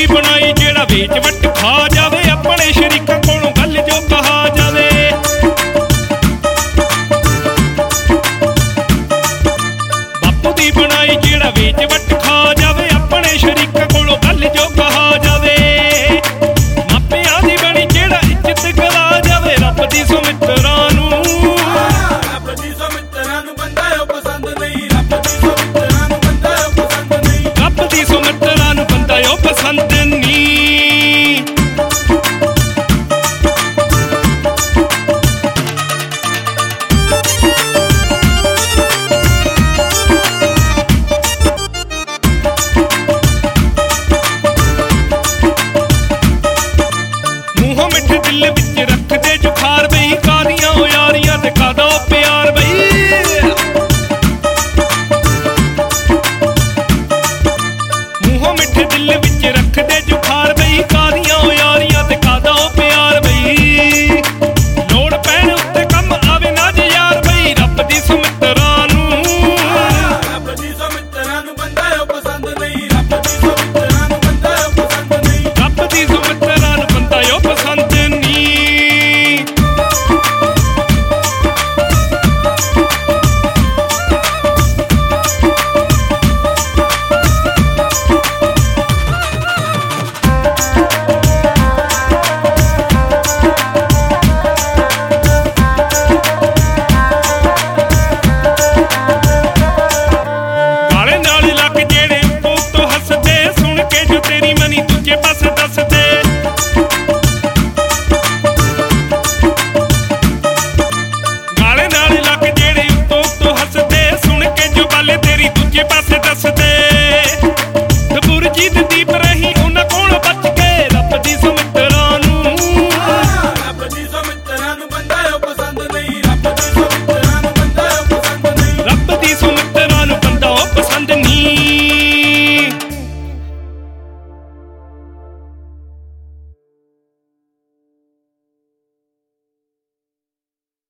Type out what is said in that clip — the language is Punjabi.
ਦੀ ਬਣਾਈ ਜਿਹੜਾ ਵੇਚ ਵੱਟ ਖਾ ਜਾਵੇ, ਆਪਣੇ ਸ਼ਰੀਕਾਂ ਕੋਲੋਂ ਗੱਲ ਜੋ ਕਹਾ ਜਾਵੇ। ਬਾਪੂ ਦੀ ਬਣਾਈ ਜਿਹੜਾ ਵੇਚ ਵੱਟ ਖਾ ਜਾਵੇ, ਆਪਣੇ ਸ਼ਰੀਕਾਂ ਕੋਲੋਂ ਗੱਲ ਜੋ ਕਹਾ ਜਾਵੇ। ਮਾਪਿਆਂ ਦੀ ਬਣੀ ਜਿਹੜਾ ਇੱਜ਼ਤ ਗਵਾ ਜਾਵੇ, ਰੱਬ ਦੀ ਸੋ ਮਿੱਤਰਾਂ ਨੂੰ, ਰੱਬ ਦੀ ਸੋ ਮਿੱਤਰਾਂ ਨੂੰ ਬੰਦਾ ਉਹ ਪਸੰਦ ਨਹੀਂ, ਰੱਬ ਦੀ ਸੋ ਮਿੱਤਰਾਂ ਨੂੰ ਬੰਦਾ ਉਹ ਪਸੰਦ ਨਹੀਂ, ਰੱਬ ਦੀ ਸੋ ਮਿੱਤਰਾਂ ਨੂੰ ਬੰਦਾ ਉਹ ਪਸੰਦ ਨਹੀਂ। ਮੂੰਹੋਂ ਮਿੱਠੇ ਦਿਲ ਵਿੱਚ ਰੱਖਦੇ ਜੁਖਾਰ ਬਈ, ਕਾਦੀਆਂ ਉਹ ਯਾਰੀਆਂ ਤੇ ਕਾਦਾ ਉਹ ਪਿਆਰ ਬਈ। ਮੂੰਹੋਂ ਮਿੱਠੇ ਦਿਲ ਵਿੱਚ ਰੱਖਦੇ ਜੁਖਾਰ ਬਈ, ਕਾਦੀਆਂ ਉਹ ਯਾਰੀਆਂ ਤੇ ਕਾਦਾ ਉਹ ਪਿਆਰ ਬਈ। ਲੋੜ ਪੈਣ ਉੱਤੇ ਕੰਮ ਆਵੇ ਨਾ ਜੇ ਯਾਰ ਬਈ, ਰੱਬ ਦੀ ਸੋ ਮਿੱਤਰਾਂ ਨੂੰ, ਰੱਬ ਦੀ ਸੋ ਮਿੱਤਰਾਂ ਨੂੰ ਬੰਦਾ ਉਹ ਪਸੰਦ ਨਹੀਂ, ਰੱਬ ਦੀ ਸੋ ਮਿੱਤਰਾਂ ਨੂੰ ਬੰਦਾ ਉਹ ਪਸੰਦ ਨਹੀਂ, ਰੱਬ ਦੀ ਸੋ ਮਿੱਤਰਾਂ ਨੂੰ ਬੰਦਾ ਉਹ ਪਸੰਦ ਨਹੀਂ। ਗਾਲੇ ਨਾਲ ਲੱਗ ਜਿਹੜੇ ਉੱਤੋਂ ਉੱਤੋਂ ਹੱਸਦੇ, ਸੁਣ ਕੇ ਜੋ ਤੇਰੀ ਮਨੀ ਦੂਜੇ ਪਾਸੇ ਦੱਸਦੇ। ਗਾਲੇ ਨਾਲ ਲੱਗ ਜਿਹੜੇ ਉੱਤੋਂ ਉੱਤੋਂ ਹੱਸਦੇ, ਸੁਣ ਕੇ ਜੋ ਬਾਲੇ ਤੇਰੀ ਦੂਜੇ ਪਾਸੇ